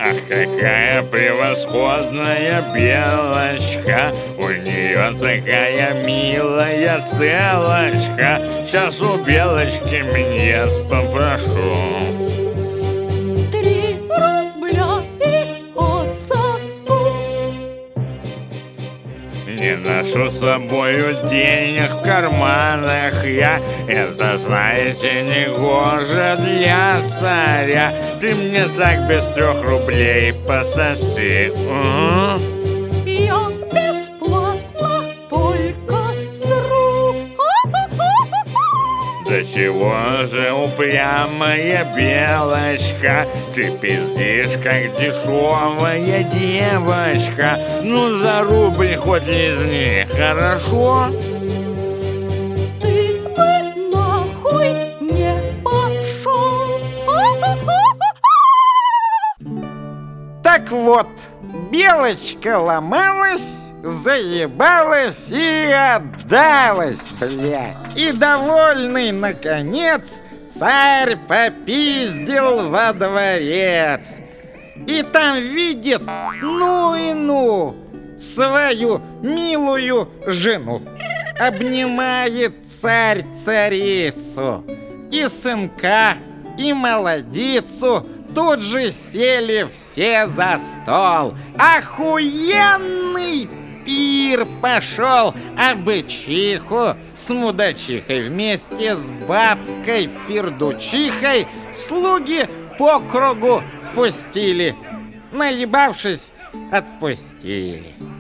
Ах, какая превосходная белочка, у нее такая милая целочка. Сейчас у белочки минет попрошу. 3 рубля и отсосу. Не ношу с собою денег в карманах я. Это, знаете, не гоже для царя. Ты мне так без 3 рублей пососи. Я бесплатно только сру. Да чего же упрямая белочка, ты пиздишь, как дешевая девочка. Ну за рубль хоть лизни, хорошо? Ты бы нахуй не пошел. Так вот, белочка ломалась, заебалась и отдалась, блядь. И довольный, наконец, царь попиздил во дворец. И там видит, ну и ну, свою милую жену. Обнимает царь царицу, и сынка, и молодицу. Тут же сели все за стол. Охуенный пир пошел, а бычиху с мудачихой вместе с бабкой-пердучихой слуги по кругу пустили. Наебавшись, отпустили.